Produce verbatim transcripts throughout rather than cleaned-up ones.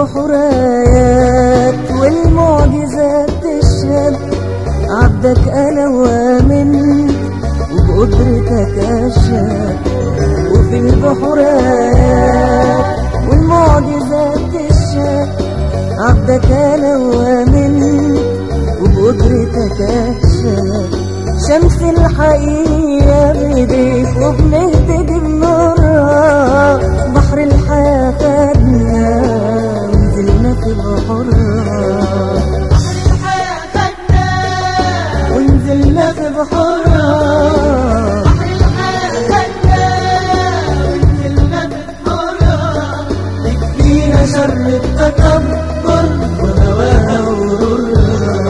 البحور آيات والمعجزات تشهد، عبدك أنا وآمنت وبقدرتك أشهد. وفي البحور آيات والمعجزات تشهد، عبدك أنا وآمنت وبقدرتك أشهد. شمس الحقيقة بيديك وبنهتدي بنورها، بحر الحياة خدنا ونزلنا في بحورها، بحر الحياة خدنا ونزلنا في بحورها، بحر الحياة خدنا ونزلنا في بحورها. تكفينا شر التكبر وهواها وغرورها.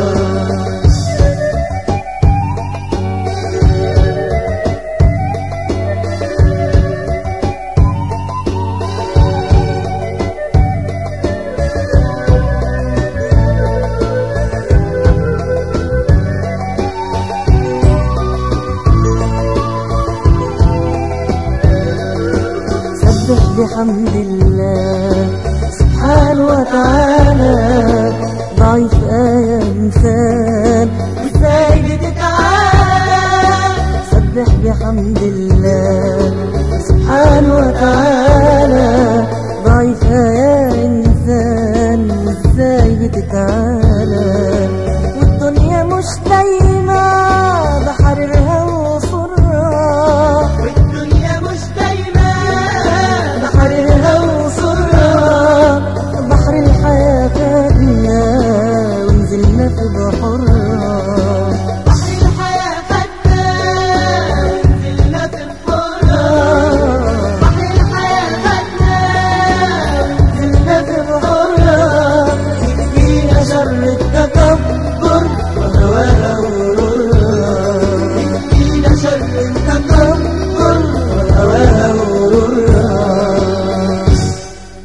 سبح بحمد الله سبحانه وتعالى، ضعيف آية إنسان وإزاي بتتعالى. سبح بحمد الله سبحانه وتعالى، ضعيف آية إنسان وإزاي بتتعالى. والدنيا مش دايما بحررها وصرها، والدنيا مش دايما بحرها وصرها. بحر الحياة خدنا ونزلنا في بحورها، بحر الحياة خدنا ونزلنا في بحورها. بحر الحياة خدنا ونزلنا في بحورها. يكفينا شر التكبر وهواها